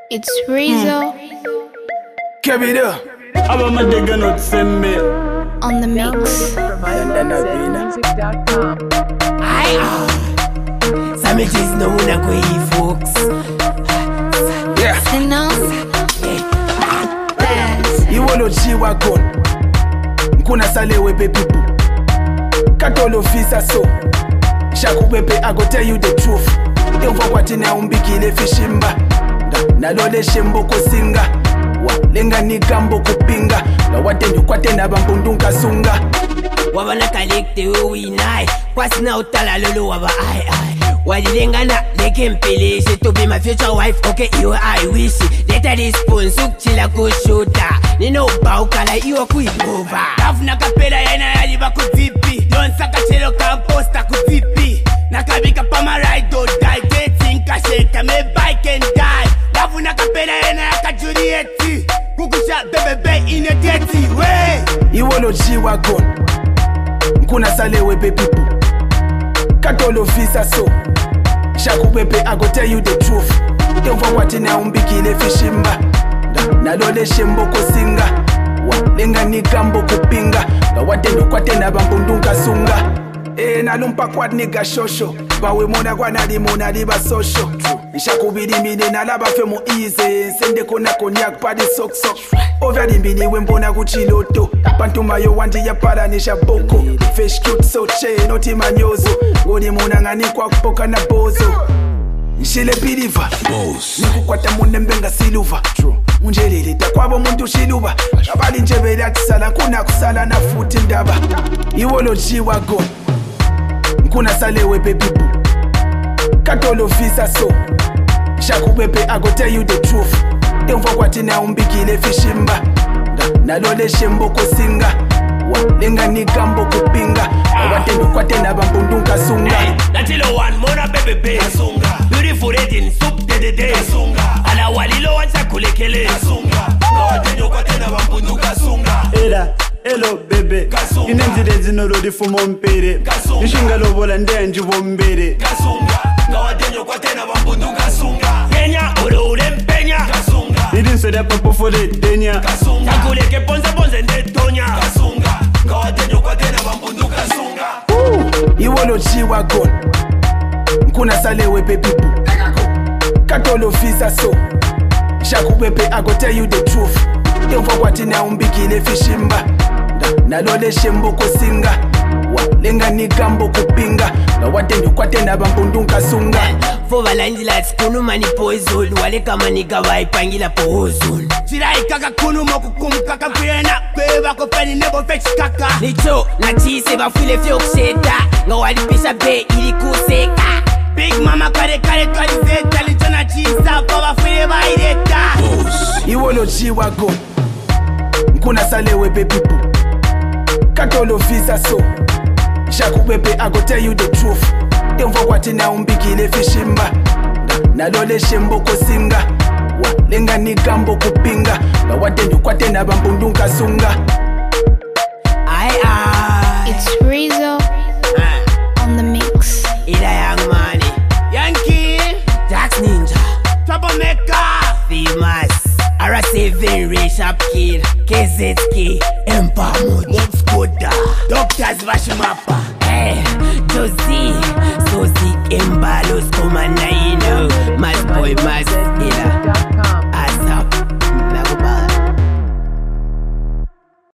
It's Rizzo Kebida Aba madega not send me on the mix. Sandwiches no una go folks. Yeah Sino Iwolo G-Wagon Nkuna salewe baby boo Katolo visa so Shaku bebe I go tell you the truth Don't forget na umbikile fishimba Nalole shembo kosinga Lenga ni gambo kupinga Na watenyo kwate na bambundunga sunga Wabana kalekte uwinai Kwasi na utala lolo waba ai Wadilenga na leke mpeleshe To be my future wife, okay, you I wish Leta this spoon, suk chila kushuta Nino baukala, iwa kuibova Tafuna kapela yena yaliba kuzipi Don saka chelo kamposta kuzipi Nakabika pama ride or die Dating kasheka, me bike and die Tafuna kapela yena yaka Julieti Kukusha bebebe in a dirty way Iwolo G-Wagon Nkuna salewe baby boo Katolo visa so Shaku bebe I go tell you the truth Don't forget na umbikile fishimba Nalole shembo kosinga Lenga ni gambo kupinga Na watenyo kwate na bambundunga sunga Nalumpa kwad niga shosho Bawe mona kwa nalimona liba sosho Nshakubili mine nalaba femo easy Sende kona konyak pa di sok sok Ovya limbini wembona kuchiloto Pantuma yo wandi ya para nisha boko Fish cute so che noti manyozo Ngoni mona ngani kwa kupoka na bozo Nshile biliva Nikukwata munembenga siluva Munjelele takwabo muntu shiluba Abali njebele atisala kuna kusala na futi ndaba Iwolo G-Wagon Nkuna salewe baby boo Katolo visa so Shaku bebe I go tell you the truth Don't forget na umbikile fishimba Nalole shembo kosinga Lenga ni gambo kupinga Watenyo kwate na bambundunga sunga Natilo one mona bebebe Kasunga Beautiful reading soup de Kasunga Ala walilo wancha kulekele Kasunga Watenyo kwate na bambundunga sunga Era hello bebe Kasunga Inenzile zinolodi fumo mpere Kasunga Nishinga lobola ndenji bombere Kasunga Watenyo kwate na bambundunga sunga Kenya ule mpenya Kasunga Idinso da papo fole denya Kasunga Takuleke ponze ndetonya Kasunga Watenyo kwate na bambundunga sunga Iwolo G-Wagon Nkuna salewe baby boo Katolo visa so Shaku bebe I go tell you the truth Don't forget na umbikile fishimba Nalole shembo kosinga Lenga ni gambo kupinga Na watenyo kwate na bambundunga sunga Fova la indila tsikunu mani poizul Wale kama niga waipangila pohozul Chirai kaka kunu moku kumkaka Kwena kweba kopeni nebo fechikaka Nicho na chise bafile fyo kusheta Nga walipisha be ili kuseka Big mama kare twalizeta Licho na chisa baba file baireta Iwolo G-Wagon Nkuna salewe baby boo Katolo visa so Shaku bebe I go tell you the truth Don't forget na umbikile fishimba Nalole shembo kosinga Lenga ni gambo kupinga Na watenyo kwate na bambundunga sunga It's Rizzo on the mix. Ila young money Yankee Dax Ninja Troublemaker Famous RA7 Ray Sharp Kid KZK Empire Mode Mobskoda Doctors Bashimapa Josie Sozik Embalos Komana